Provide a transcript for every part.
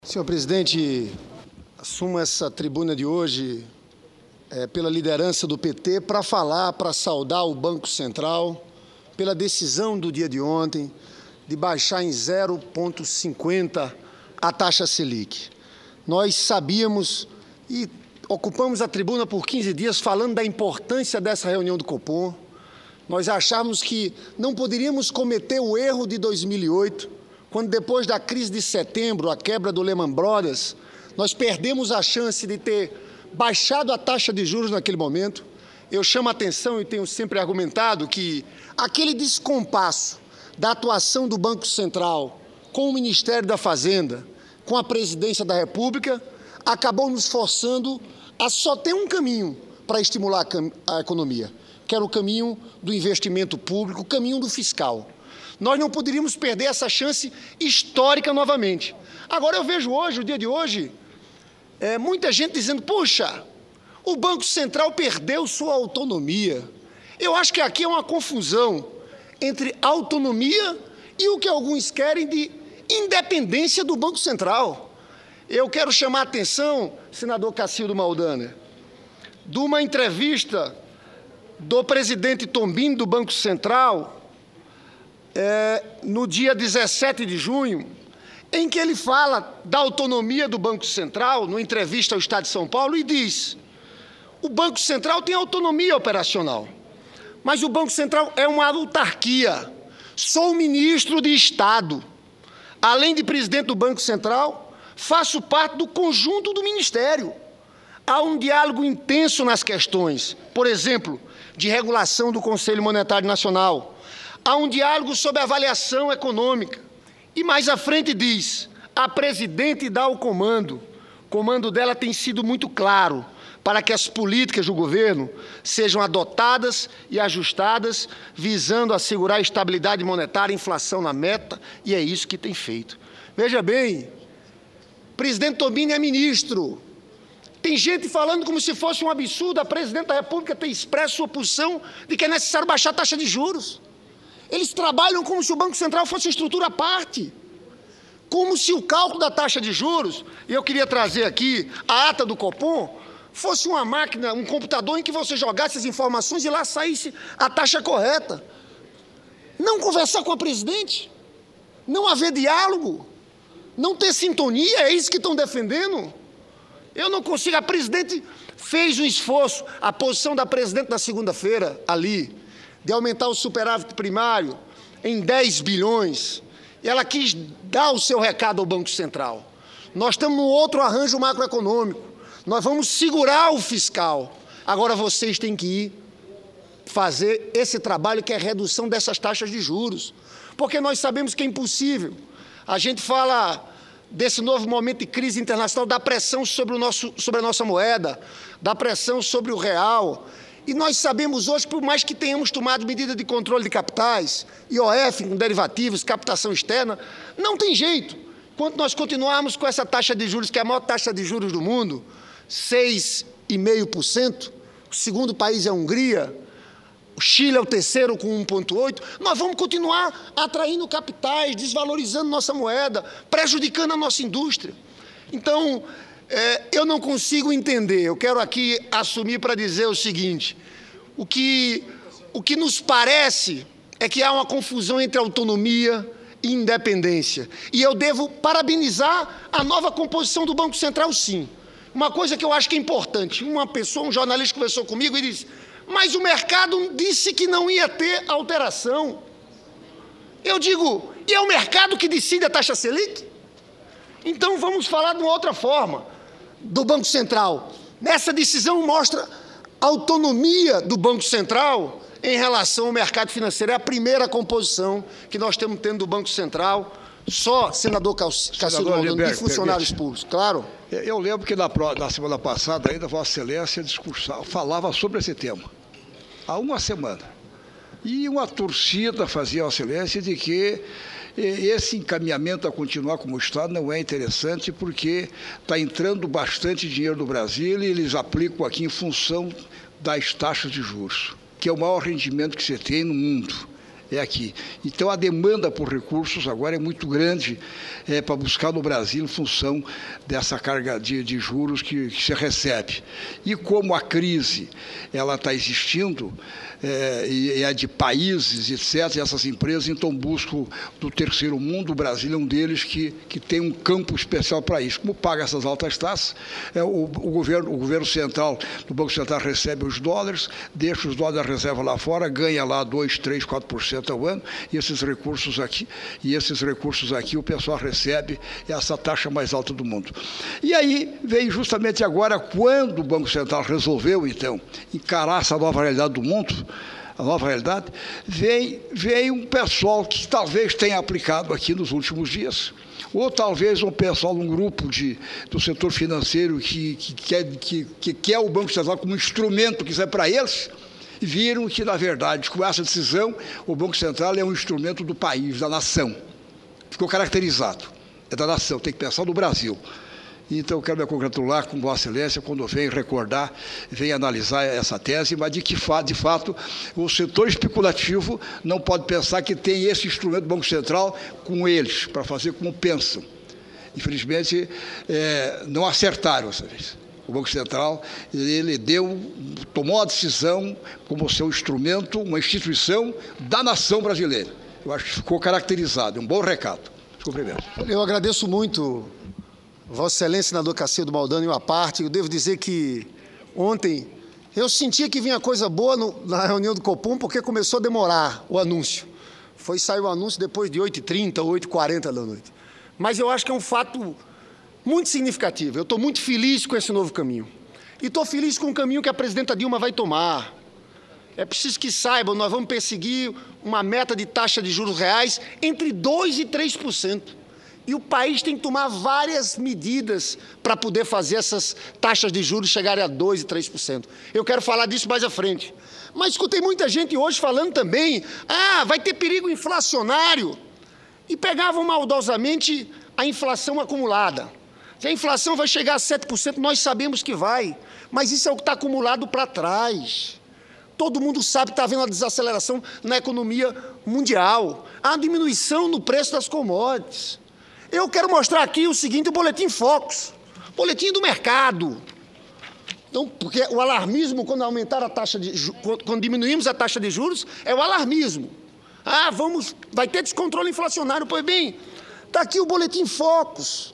Senhor presidente, assumo essa tribuna de hoje pela liderança do PT para falar, para saudar o Banco Central pela decisão do dia de ontem de baixar em 0,50 a taxa Selic. Nós sabíamos e ocupamos a tribuna por 15 dias falando da importância dessa reunião do Copom. Nós achávamos que não poderíamos cometer o erro de 2008, quando depois da crise de setembro, a quebra do Lehman Brothers, nós perdemos a chance de ter baixado a taxa de juros naquele momento. Eu chamo a atenção e tenho sempre argumentado que aquele descompasso da atuação do Banco Central com o Ministério da Fazenda, com a Presidência da República, acabou nos forçando a só ter um caminho para estimular a economia, que era o caminho do investimento público, o caminho do fiscal. Nós não poderíamos perder essa chance histórica novamente. Agora, eu vejo hoje, o dia de hoje, muita gente dizendo, puxa, o Banco Central perdeu sua autonomia. Eu acho que aqui é uma confusão entre autonomia e o que alguns querem de independência do Banco Central. Eu quero chamar a atenção, senador Cacildo Maldaner, de uma entrevista do presidente Tobim do Banco Central, no dia 17 de junho, em que ele fala da autonomia do Banco Central, numa entrevista ao Estado de São Paulo, e diz: o Banco Central tem autonomia operacional, mas o Banco Central é uma autarquia. Sou ministro de Estado. Além de presidente do Banco Central, faço parte do conjunto do Ministério. Há um diálogo intenso nas questões, por exemplo, de regulação do Conselho Monetário Nacional. Há um diálogo sobre avaliação econômica. E mais à frente diz, a presidente dá o comando. O comando dela tem sido muito claro para que as políticas do governo sejam adotadas e ajustadas, visando assegurar a estabilidade monetária, inflação na meta, e é isso que tem feito. Veja bem, o presidente Tobim é ministro. Tem gente falando como se fosse um absurdo a presidente da República ter expresso sua posição de que é necessário baixar a taxa de juros. Eles trabalham como se o Banco Central fosse uma estrutura à parte, como se o cálculo da taxa de juros, e eu queria trazer aqui a ata do Copom, fosse uma máquina, um computador em que você jogasse as informações e lá saísse a taxa correta. Não conversar com a presidente, não haver diálogo, não ter sintonia, é isso que estão defendendo? Eu não consigo, a presidente fez um esforço, a posição da presidente na segunda-feira, ali, de aumentar o superávit primário em 10 bilhões, e ela quis dar o seu recado ao Banco Central. Nós estamos num outro arranjo macroeconômico, nós vamos segurar o fiscal. Agora vocês têm que ir fazer esse trabalho que é a redução dessas taxas de juros, porque nós sabemos que é impossível. A gente fala desse novo momento de crise internacional, da pressão sobre a nossa moeda, da pressão sobre o real. E nós sabemos hoje, por mais que tenhamos tomado medida de controle de capitais, IOF com derivativos, captação externa, não tem jeito. Quando nós continuarmos com essa taxa de juros, que é a maior taxa de juros do mundo, 6,5%, o segundo país é a Hungria, o Chile é o terceiro com 1,8%, nós vamos continuar atraindo capitais, desvalorizando nossa moeda, prejudicando a nossa indústria. Então, eu não consigo entender, eu quero aqui assumir para dizer o seguinte, o que nos parece é que há uma confusão entre autonomia e independência. E eu devo parabenizar a nova composição do Banco Central, sim. Uma coisa que eu acho que é importante, um jornalista conversou comigo e disse, mas o mercado disse que não ia ter alteração. Eu digo, e é o mercado que decide a taxa Selic? Então vamos falar de uma outra forma do Banco Central. Nessa decisão mostra a autonomia do Banco Central em relação ao mercado financeiro. É a primeira composição que nós estamos tendo do Banco Central, só, senador Cacildo Maldaner, de funcionários públicos, claro. Eu lembro que na semana passada, ainda Vossa Excelência falava sobre esse tema, há uma semana. E uma torcida fazia a Vossa Excelência de que esse encaminhamento a continuar como está não é interessante porque está entrando bastante dinheiro no Brasil e eles aplicam aqui em função das taxas de juros, que é o maior rendimento que você tem no mundo. é aqui. Então, a demanda por recursos agora é muito grande para buscar no Brasil em função dessa carga de juros que se recebe. E como a crise ela está existindo, e é de países, etc., e essas empresas então buscam do terceiro mundo, o Brasil é um deles que tem um campo especial para isso. Como paga essas altas taxas, o governo central, do Banco Central recebe os dólares, deixa os dólares da reserva lá fora, ganha lá 2, 3, 4% ao ano, e esses recursos aqui o pessoal recebe essa taxa mais alta do mundo. E aí veio justamente agora, quando o Banco Central resolveu, então, encarar essa nova realidade do mundo, a nova realidade, veio um pessoal que talvez tenha aplicado aqui nos últimos dias, ou talvez um pessoal, um grupo do setor financeiro que quer o Banco Central como instrumento que serve para eles, viram que, na verdade, com essa decisão, o Banco Central é um instrumento do país, da nação. Ficou caracterizado. É da nação, tem que pensar no Brasil. Então, eu quero me congratular com Vossa Excelência quando vem recordar, vem analisar essa tese, mas de fato, o setor especulativo não pode pensar que tem esse instrumento do Banco Central com eles, para fazer como pensam. Infelizmente, não acertaram essa vez. O Banco Central, ele tomou a decisão como seu instrumento, uma instituição da nação brasileira. Eu acho que ficou caracterizado, um bom recado. Cumprimento. Eu agradeço muito Vossa Excelência, senador Cacildo Maldani, uma parte. Eu devo dizer que ontem eu sentia que vinha coisa boa na reunião do Copom, porque começou a demorar o anúncio. Sair o anúncio depois de 8h30, 8h40 da noite. Mas eu acho que é um fato muito significativo. Eu estou muito feliz com esse novo caminho. E estou feliz com o caminho que a presidenta Dilma vai tomar. É preciso que saibam, nós vamos perseguir uma meta de taxa de juros reais entre 2% e 3%. E o país tem que tomar várias medidas para poder fazer essas taxas de juros chegarem a 2% e 3%. Eu quero falar disso mais à frente. Mas escutei muita gente hoje falando também, vai ter perigo inflacionário. E pegavam maldosamente a inflação acumulada. Se a inflação vai chegar a 7%, nós sabemos que vai. Mas isso é o que está acumulado para trás. Todo mundo sabe que está havendo uma desaceleração na economia mundial, há uma diminuição no preço das commodities. Eu quero mostrar aqui o seguinte, o Boletim Focus, boletim do mercado. Então, porque o alarmismo, quando quando diminuímos a taxa de juros, é o alarmismo. Vai ter descontrole inflacionário. Pois bem, está aqui o Boletim Focus.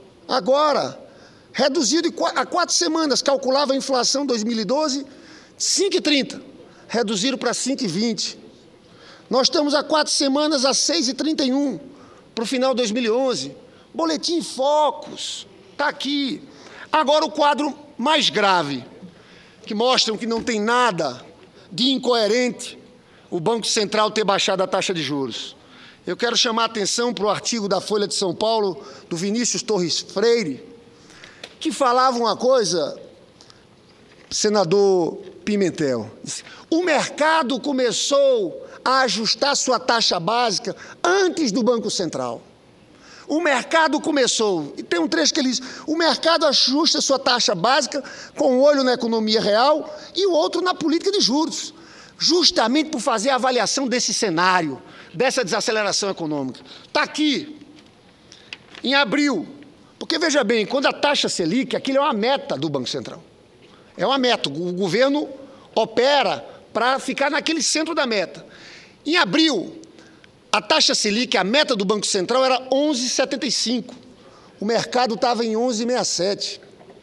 Agora, reduzido há 4 semanas, calculava a inflação 2012, 5,30, reduziram para 5,20. Nós estamos há 4 semanas a 6,31, para o final de 2011. Boletim Focus, está aqui. Agora o quadro mais grave, que mostram que não tem nada de incoerente o Banco Central ter baixado a taxa de juros. Eu quero chamar a atenção para o artigo da Folha de São Paulo, do Vinícius Torres Freire, que falava uma coisa, senador Pimentel, o mercado começou a ajustar sua taxa básica antes do Banco Central. O mercado começou, e tem um trecho que ele diz, o mercado ajusta sua taxa básica com um olho na economia real e o outro na política de juros, justamente por fazer a avaliação desse cenário, dessa desaceleração econômica. Está aqui, em abril, porque veja bem, quando a taxa Selic, aquilo é uma meta do Banco Central. É uma meta, o governo opera para ficar naquele centro da meta. Em abril, a taxa Selic, a meta do Banco Central era 11,75. O mercado estava em 11,67.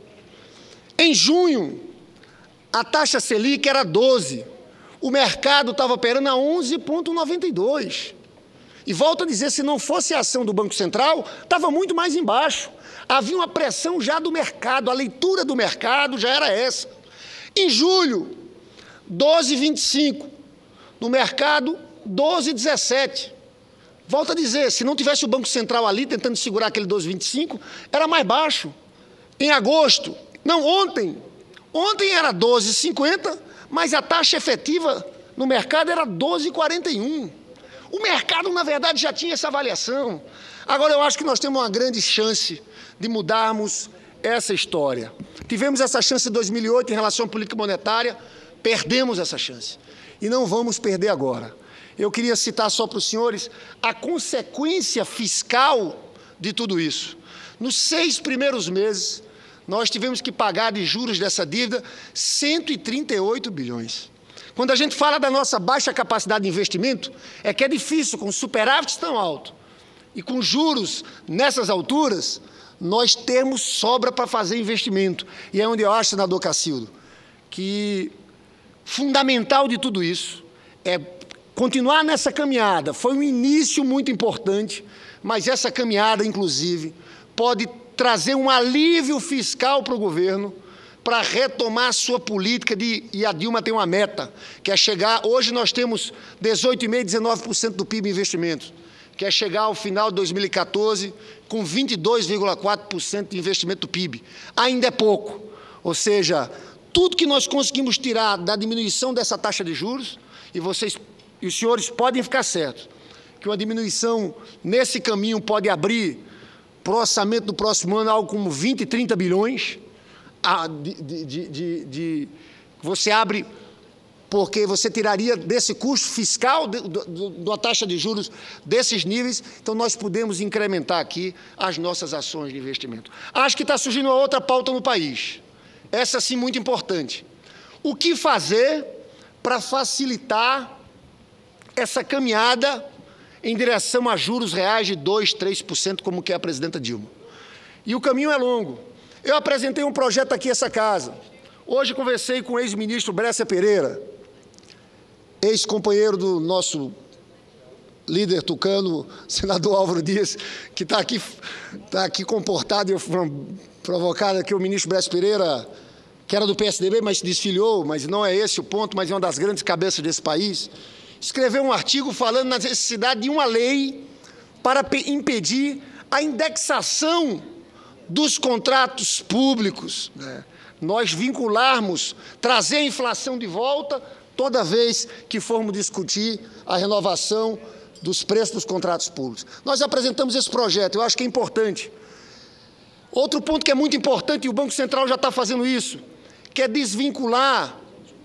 Em junho, a taxa Selic era 12. O mercado estava operando a 11,92. E volto a dizer, se não fosse a ação do Banco Central, estava muito mais embaixo. Havia uma pressão já do mercado, a leitura do mercado já era essa. Em julho, 12,25. No mercado, 12,17. Volto a dizer, se não tivesse o Banco Central ali tentando segurar aquele 12,25, era mais baixo. Em agosto, ontem era 12,50, mas a taxa efetiva no mercado era 12,41. O mercado, na verdade, já tinha essa avaliação. Agora, eu acho que nós temos uma grande chance de mudarmos essa história. Tivemos essa chance em 2008 em relação à política monetária, perdemos essa chance. E não vamos perder agora. eu queria citar só para os senhores a consequência fiscal de tudo isso. Nos 6 primeiros meses, nós tivemos que pagar de juros dessa dívida 138 bilhões. Quando a gente fala da nossa baixa capacidade de investimento, é que é difícil, com superávites tão alto e com juros nessas alturas, nós temos sobra para fazer investimento. E é onde eu acho, senador Cacildo, que fundamental de tudo isso é continuar nessa caminhada. Foi um início muito importante, mas essa caminhada, inclusive, pode trazer um alívio fiscal para o governo, para retomar a sua política e a Dilma tem uma meta, que é chegar, hoje nós temos 18,5%, 19% do PIB em investimentos, que é chegar ao final de 2014 com 22,4% de investimento do PIB. Ainda é pouco, ou seja, tudo que nós conseguimos tirar da diminuição dessa taxa de juros, e vocês e os senhores podem ficar certos, que uma diminuição nesse caminho pode abrir para o orçamento do próximo ano algo como 20, 30 bilhões, você abre, porque você tiraria desse custo fiscal, da taxa de juros desses níveis, então nós podemos incrementar aqui as nossas ações de investimento. Acho que está surgindo uma outra pauta no país, essa sim muito importante. O que fazer para facilitar essa caminhada em direção a juros reais de 2%, 3%, como quer a presidenta Dilma? E o caminho é longo. Eu apresentei um projeto aqui nessa casa. Hoje conversei com o ex-ministro Brescia Pereira, ex-companheiro do nosso líder tucano, senador Álvaro Dias, que está aqui comportado e provocado aqui o ministro Brescia Pereira, que era do PSDB, mas se desfiliou, mas não é esse o ponto, mas é uma das grandes cabeças desse país, escreveu um artigo falando na necessidade de uma lei para impedir a indexação dos contratos públicos, né? Nós vincularmos, trazer a inflação de volta toda vez que formos discutir a renovação dos preços dos contratos públicos. Nós apresentamos esse projeto, eu acho que é importante. Outro ponto que é muito importante, e o Banco Central já está fazendo isso, que é desvincular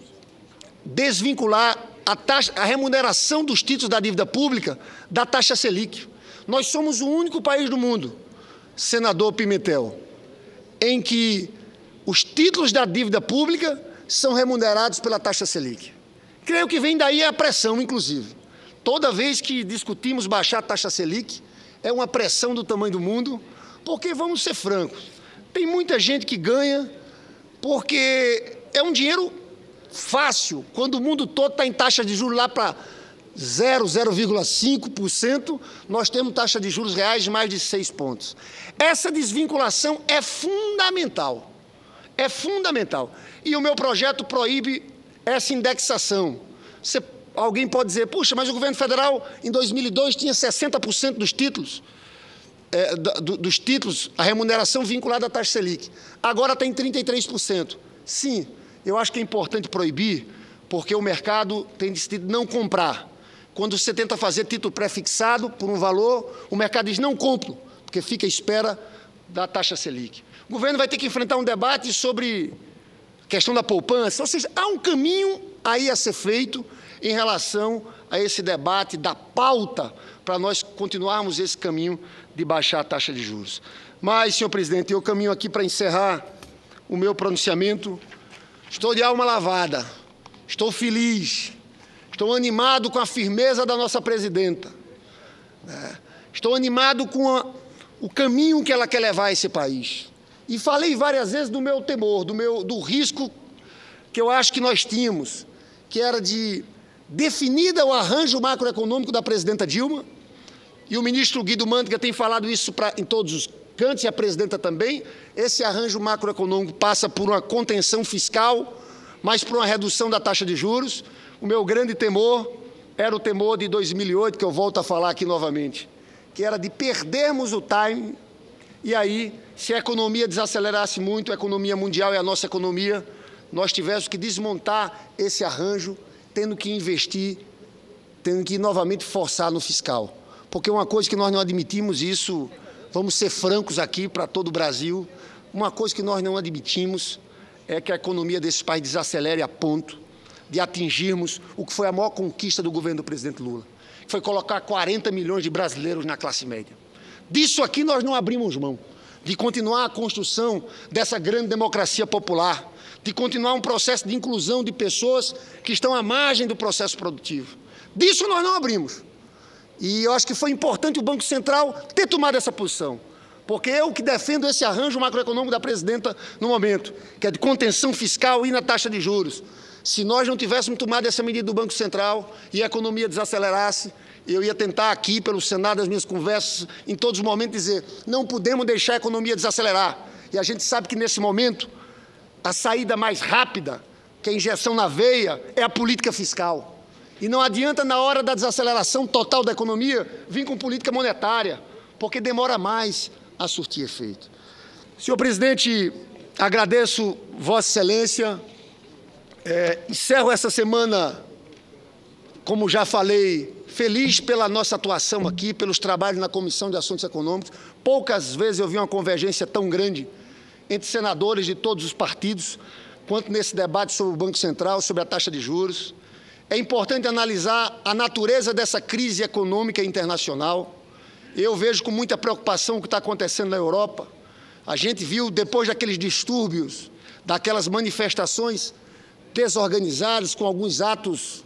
a remuneração dos títulos da dívida pública da taxa Selic. Nós somos o único país do mundo, senador Pimentel, em que os títulos da dívida pública são remunerados pela taxa Selic. Creio que vem daí a pressão, inclusive. Toda vez que discutimos baixar a taxa Selic, é uma pressão do tamanho do mundo, porque, vamos ser francos, tem muita gente que ganha porque é um dinheiro fácil, quando o mundo todo está em taxa de juros lá para 0,5%, nós temos taxa de juros reais de mais de 6 pontos. Essa desvinculação é fundamental. É fundamental. E o meu projeto proíbe essa indexação. Alguém pode dizer, puxa, mas o governo federal, em 2002, tinha 60% dos títulos, a remuneração vinculada à taxa Selic. Agora tem 33%. Sim, eu acho que é importante proibir, porque o mercado tem decidido não comprar. Quando você tenta fazer título pré-fixado por um valor, o mercado diz, não compro, porque fica à espera da taxa Selic. O governo vai ter que enfrentar um debate sobre a questão da poupança, ou seja, há um caminho aí a ser feito em relação a esse debate da pauta para nós continuarmos esse caminho de baixar a taxa de juros. Mas, senhor presidente, eu caminho aqui para encerrar o meu pronunciamento. Estou de alma lavada, estou feliz, estou animado com a firmeza da nossa presidenta, estou animado com o caminho que ela quer levar esse país. E falei várias vezes do meu temor, do risco que eu acho que nós tínhamos, que era de definida o arranjo macroeconômico da presidenta Dilma, e o ministro Guido Mantega tem falado isso em todos os cantos, e a presidenta também. Esse arranjo macroeconômico passa por uma contenção fiscal, mas por uma redução da taxa de juros. O meu grande temor era o temor de 2008, que eu volto a falar aqui novamente, que era de perdermos o time, e aí, se a economia desacelerasse muito, a economia mundial e a nossa economia, nós tivéssemos que desmontar esse arranjo, tendo que investir, tendo que novamente forçar no fiscal. Porque uma coisa que nós não admitimos, isso, vamos ser francos aqui para todo o Brasil, uma coisa que nós não admitimos é que a economia desse país desacelere a ponto de atingirmos o que foi a maior conquista do governo do presidente Lula, que foi colocar 40 milhões de brasileiros na classe média. Disso aqui nós não abrimos mão, de continuar a construção dessa grande democracia popular, de continuar um processo de inclusão de pessoas que estão à margem do processo produtivo. Disso nós não abrimos. E eu acho que foi importante o Banco Central ter tomado essa posição, porque eu que defendo esse arranjo macroeconômico da presidenta no momento, que é de contenção fiscal e na taxa de juros. Se nós não tivéssemos tomado essa medida do Banco Central e a economia desacelerasse, eu ia tentar aqui, pelo Senado, nas minhas conversas, em todos os momentos, dizer, não podemos deixar a economia desacelerar. E a gente sabe que, nesse momento, a saída mais rápida, que é a injeção na veia, é a política fiscal. E não adianta, na hora da desaceleração total da economia, vir com política monetária, porque demora mais a surtir efeito. Senhor presidente, agradeço Vossa Excelência. Encerro essa semana, como já falei, feliz pela nossa atuação aqui, pelos trabalhos na Comissão de Assuntos Econômicos. Poucas vezes eu vi uma convergência tão grande entre senadores de todos os partidos, quanto nesse debate sobre o Banco Central, sobre a taxa de juros. É importante analisar a natureza dessa crise econômica internacional. Eu vejo com muita preocupação o que está acontecendo na Europa. A gente viu, depois daqueles distúrbios, daquelas manifestações desorganizadas, com alguns atos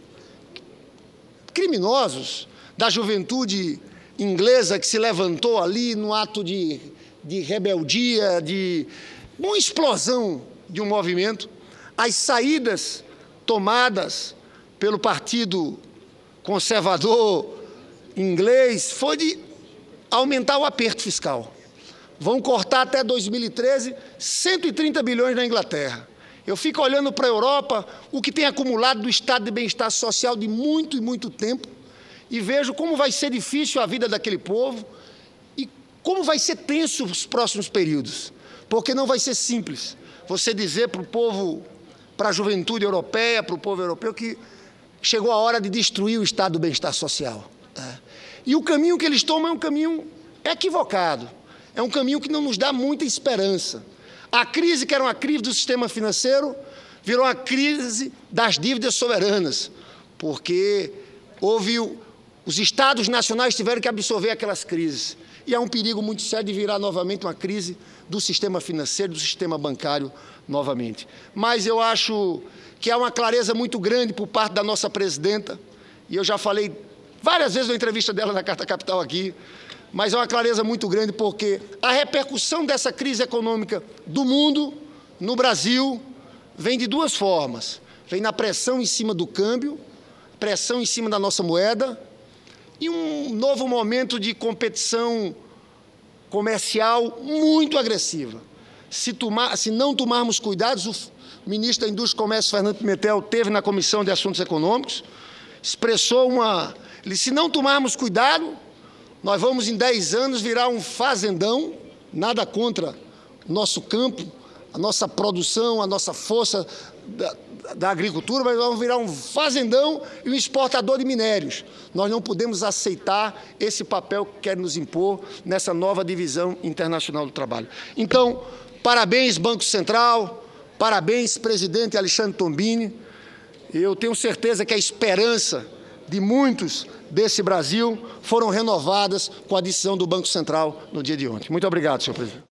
criminosos da juventude inglesa que se levantou ali no ato de rebeldia, de uma explosão de um movimento, as saídas tomadas pelo Partido Conservador inglês foi de aumentar o aperto fiscal. Vão cortar até 2013 130 bilhões na Inglaterra. Eu fico olhando para a Europa, o que tem acumulado do estado de bem-estar social de muito e muito tempo, e vejo como vai ser difícil a vida daquele povo e como vai ser tenso os próximos períodos, porque não vai ser simples você dizer para o povo, para a juventude europeia, para o povo europeu, que chegou a hora de destruir o estado do bem-estar social. E o caminho que eles tomam é um caminho equivocado, é um caminho que não nos dá muita esperança. A crise, que era uma crise do sistema financeiro, virou uma crise das dívidas soberanas, porque os estados nacionais tiveram que absorver aquelas crises. E há um perigo muito sério de virar novamente uma crise do sistema financeiro, do sistema bancário novamente. Mas eu acho que há uma clareza muito grande por parte da nossa presidenta, e eu já falei várias vezes na entrevista dela na Carta Capital aqui, mas é uma clareza muito grande porque a repercussão dessa crise econômica do mundo, no Brasil, vem de duas formas. Vem na pressão em cima do câmbio, pressão em cima da nossa moeda e um novo momento de competição comercial muito agressiva. Se não tomarmos cuidados, o ministro da Indústria e Comércio, Fernando Pimentel, teve na Comissão de Assuntos Econômicos, expressou se não tomarmos cuidado, nós vamos, em 10 anos, virar um fazendão, nada contra o nosso campo, a nossa produção, a nossa força da agricultura, mas vamos virar um fazendão e um exportador de minérios. Nós não podemos aceitar esse papel que quer nos impor nessa nova divisão internacional do trabalho. Então, parabéns, Banco Central, parabéns, presidente Alexandre Tombini. Eu tenho certeza que a esperança de muitos desse Brasil foram renovadas com a decisão do Banco Central no dia de ontem. Muito obrigado, senhor presidente.